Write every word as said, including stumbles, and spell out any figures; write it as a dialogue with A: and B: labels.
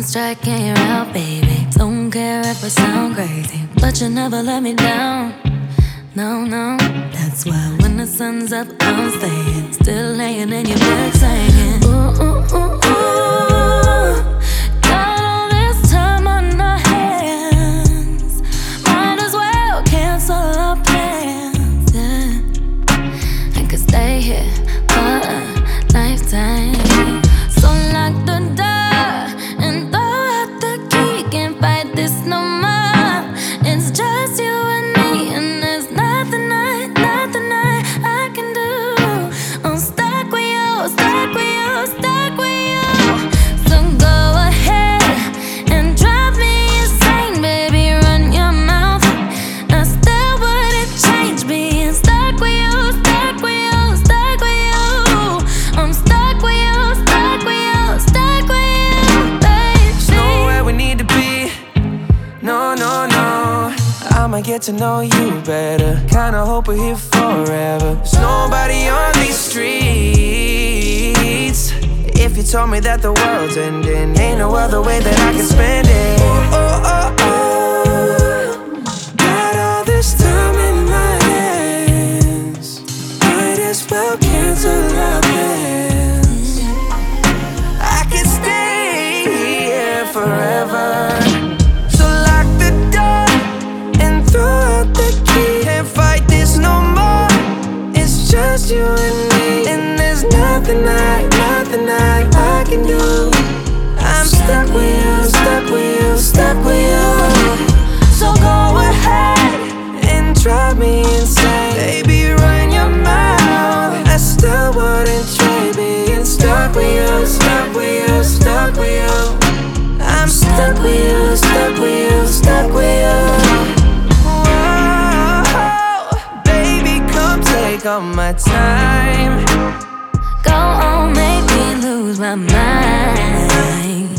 A: striking you out, baby. Don't care if I sound crazy, but you never let me down. No, no, that's why when the sun's up, I'm staying. Still laying in your bed singing. Ooh, ooh, ooh, ooh. Got all this time on our hands. Might as well cancel our plans, yeah. I could stay here for a lifetime. So lock the door and throw out the key. Can't fight this no more. It's just you and me, and there's nothing I, nothing I, I can do. I'm stuck with you, stuck with you, stuck with you. So go ahead and drive me insane, baby. Run your mouth. I still wouldn't change being stuck with you, stuck with you, stuck with you. I'm stuck with you, stuck with you, stuck with you, baby.
B: There's nowhere we need to be. No, no, no. I'ma get to know you better. Kinda hope we're here forever. There's nobody on these streets. If you told me that the world's ending, ain't no other way that I can spend it. Oh, oh, oh, oh. Got all this time in my hands. Might as well cancel our plans. I could stay here forever. So lock the door and throw out the key. Can't fight this no more. It's just you and me, and there's nothing I, nothing I, I can do. I'm stuck with you, stuck with you, stuck with you. So go ahead and drive me insane, baby. Run your mouth. I still wouldn't trade being stuck with you, stuck with you, stuck with you. I'm stuck with you, stuck with you, stuck with you. Whoa, baby, come take all my time.
A: Go on, make me lose my mind.